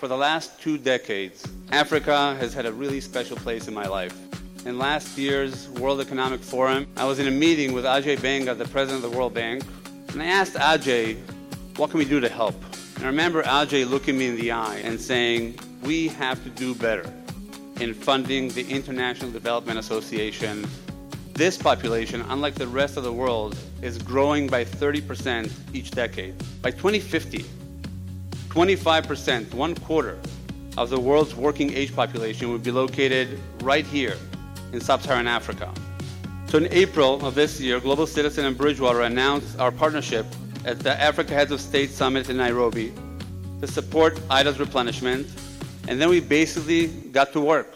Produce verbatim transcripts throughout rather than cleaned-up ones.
For the last two decades, Africa has had a really special place in my life. In last year's World Economic Forum, I was in a meeting with Ajay Banga, the president of the World Bank, and I asked Ajay, what can we do to help? And I remember Ajay looking me in the eye and saying, we have to do better in funding the International Development Association. This population, unlike the rest of the world, is growing by thirty percent each decade. By twenty fifty, twenty-five percent, one quarter of the world's working age population would be located right here in sub-Saharan Africa. So in April of this year, Global Citizen and Bridgewater announced our partnership at the Africa Heads of State Summit in Nairobi to support I D A's replenishment, and then we basically got to work.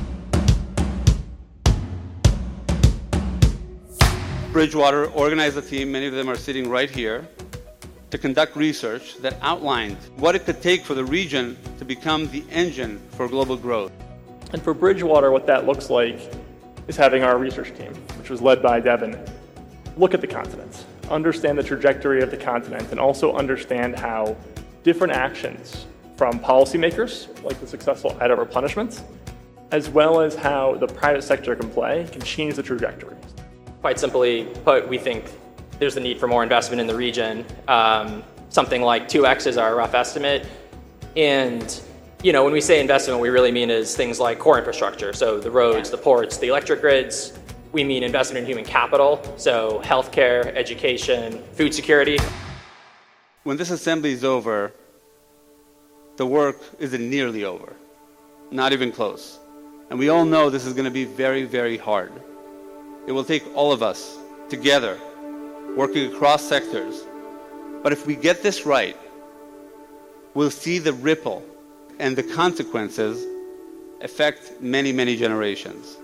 Bridgewater organized a team, many of them are sitting right here, to conduct research that outlined what it could take for the region to become the engine for global growth. And for Bridgewater, what that looks like is having our research team, which was led by Devin, look at the continent, understand the trajectory of the continent, and also understand how different actions from policymakers, like the successful I D A replenishment, as well as how the private sector can play, can change the trajectory. Quite simply put, we think there's a need for more investment in the region. Um, something like two X is our rough estimate. And you know, when we say investment, what we really mean is things like core infrastructure. So the roads, the ports, the electric grids. We mean investment in human capital. So healthcare, education, food security. When this assembly is over, the work isn't nearly over. Not even close. And we all know this is going to be very, very hard. It will take all of us together, working across sectors. But if we get this right, we'll see the ripple and the consequences affect many, many generations.